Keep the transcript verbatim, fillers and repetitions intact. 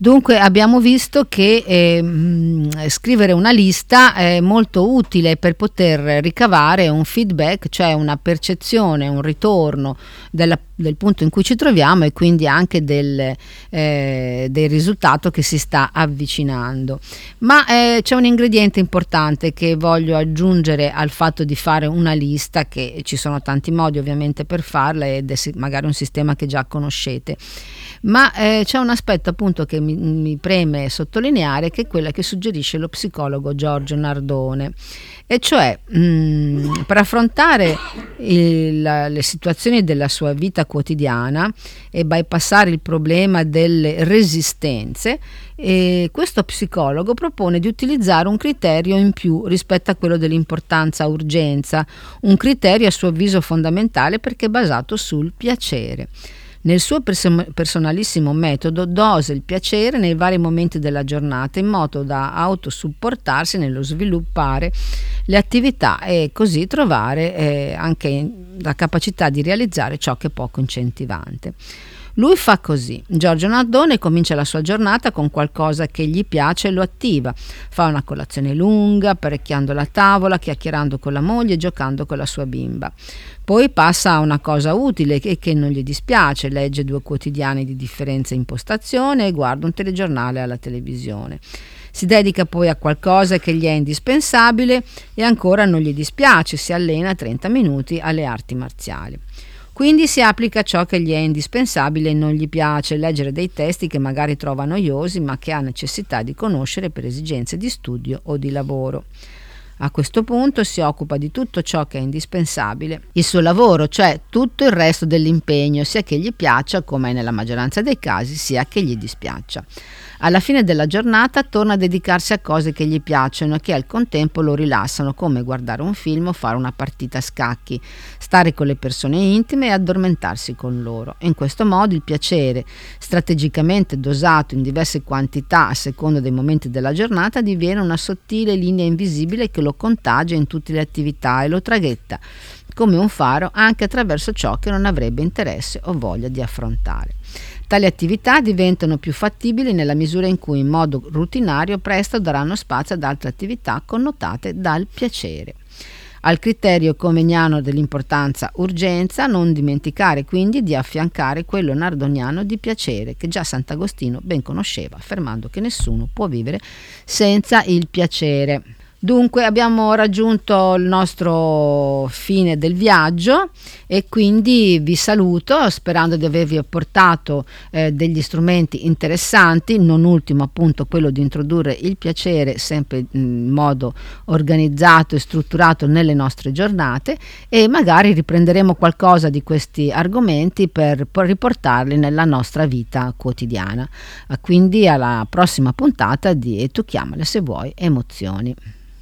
Dunque abbiamo visto che eh, mh, scrivere una lista è molto utile per poter ricavare un feedback, cioè una percezione, un ritorno della, del punto in cui ci troviamo e quindi anche del, eh, del risultato che si sta avvicinando. Ma eh, c'è un ingrediente importante che voglio aggiungere al fatto di fare una lista, che ci sono tanti modi ovviamente per farla ed è magari un sistema che già conoscete. Ma eh, c'è un aspetto appunto che mi, mi preme sottolineare, che è quella che suggerisce lo psicologo Giorgio Nardone, e cioè mh, per affrontare il, le situazioni della sua vita quotidiana e bypassare il problema delle resistenze, e questo psicologo propone di utilizzare un criterio in più rispetto a quello dell'importanza urgenza, un criterio a suo avviso fondamentale perché è basato sul piacere. Nel suo perso- personalissimo metodo dosa il piacere nei vari momenti della giornata in modo da autosupportarsi nello sviluppare le attività e così trovare eh, anche la capacità di realizzare ciò che è poco incentivante. Lui fa così: Giorgio Nardone comincia la sua giornata con qualcosa che gli piace e lo attiva. Fa una colazione lunga, apparecchiando la tavola, chiacchierando con la moglie e giocando con la sua bimba. Poi passa a una cosa utile e che non gli dispiace: legge due quotidiani di differenza impostazione e guarda un telegiornale alla televisione. Si dedica poi a qualcosa che gli è indispensabile e ancora non gli dispiace: si allena trenta minuti alle arti marziali. Quindi si applica ciò che gli è indispensabile e non gli piace: leggere dei testi che magari trova noiosi ma che ha necessità di conoscere per esigenze di studio o di lavoro. A questo punto si occupa di tutto ciò che è indispensabile, il suo lavoro, cioè tutto il resto dell'impegno, sia che gli piaccia, come è nella maggioranza dei casi, sia che gli dispiaccia. Alla fine della giornata torna a dedicarsi a cose che gli piacciono e che al contempo lo rilassano, come guardare un film o fare una partita a scacchi, stare con le persone intime e addormentarsi con loro. In questo modo il piacere, strategicamente dosato in diverse quantità a seconda dei momenti della giornata, diviene una sottile linea invisibile che lo contagia in tutte le attività e lo traghetta come un faro anche attraverso ciò che non avrebbe interesse o voglia di affrontare. Tali attività diventano più fattibili nella misura in cui in modo rutinario presto daranno spazio ad altre attività connotate dal piacere. Al criterio comeniano dell'importanza urgenza non dimenticare quindi di affiancare quello nardoniano di piacere, che già Sant'Agostino ben conosceva, affermando che nessuno può vivere senza il piacere. Dunque abbiamo raggiunto il nostro fine del viaggio e quindi vi saluto sperando di avervi apportato eh, degli strumenti interessanti, non ultimo appunto quello di introdurre il piacere sempre in modo organizzato e strutturato nelle nostre giornate, e magari riprenderemo qualcosa di questi argomenti per, per riportarli nella nostra vita quotidiana. Quindi alla prossima puntata di E tu chiamale se vuoi emozioni.